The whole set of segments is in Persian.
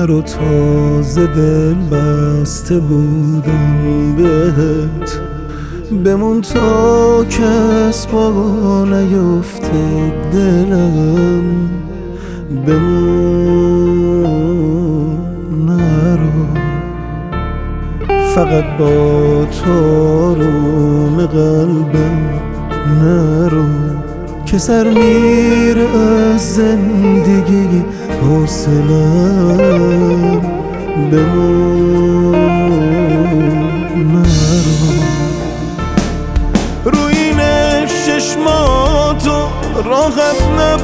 نرو تازه دل بسته بودم بهت، بمون تا کس با نیفته دلم، بمون نرو، فقط با تو آروم قلبم نرو، که سر میره از زندگی حوصله‌ام، بمون نرو. روی این چشماتو راحت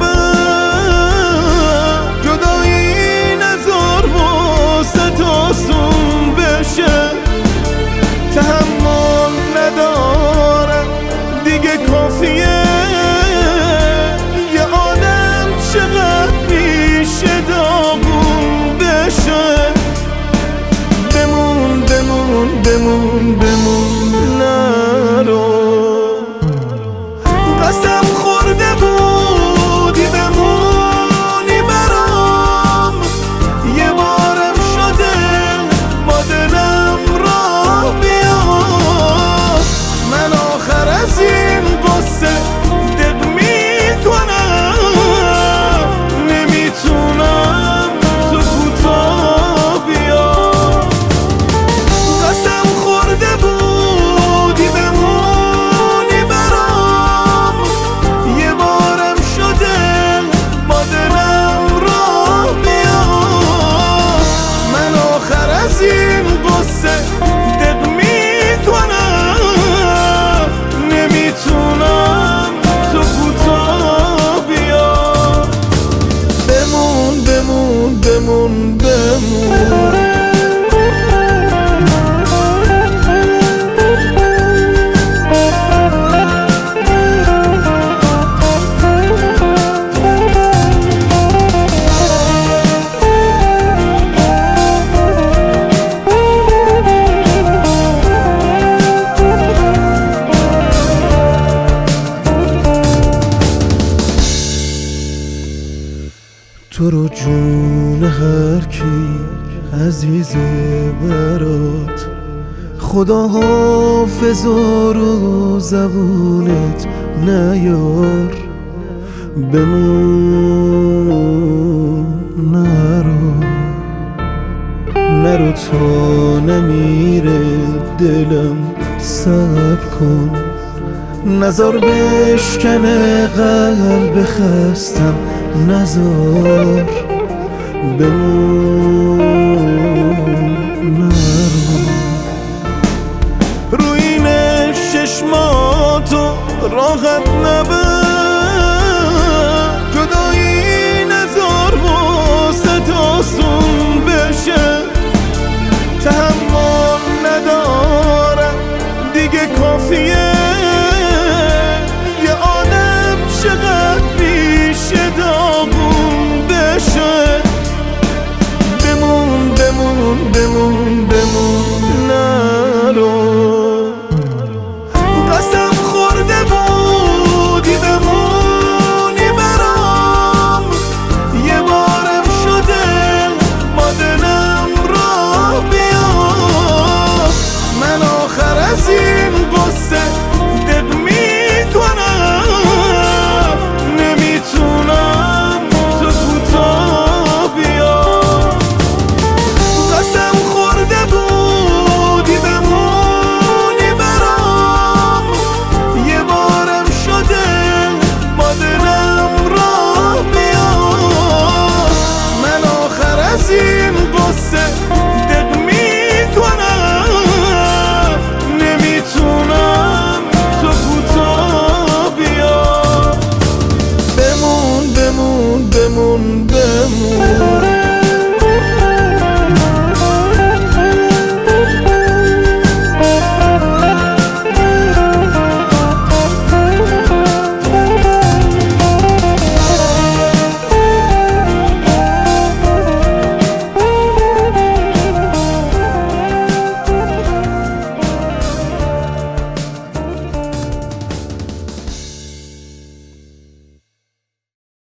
نبر، جدایی نذار واسه آسون بشه، تحمل ندارم دیگه کافیه، یه آدم چقدر میشه داغون بشه، بمون بمون بمون بمون نرو. قسم خورده بودی بمونی برام، یه بارم شده با دلم راه بیاد، من آخر از این قصه دق میکنم، نمیتونم تو کوتاه بیاد. قسم خورده بودی بمونی برام، یه بارم شده با دلم راه بیاد، من آخر از این قصه دق میکنم، نمیتونم تو کوتاه بیاد، بمون بمون بمون بمون. تو رو جون هر کی عزیزه برات، خدا حافظ و رو زبونت نیار، بمون نرو، نرو تا نمیره دلم، صبر کن، نزار بشکنه قلب خستم، نزار، بمون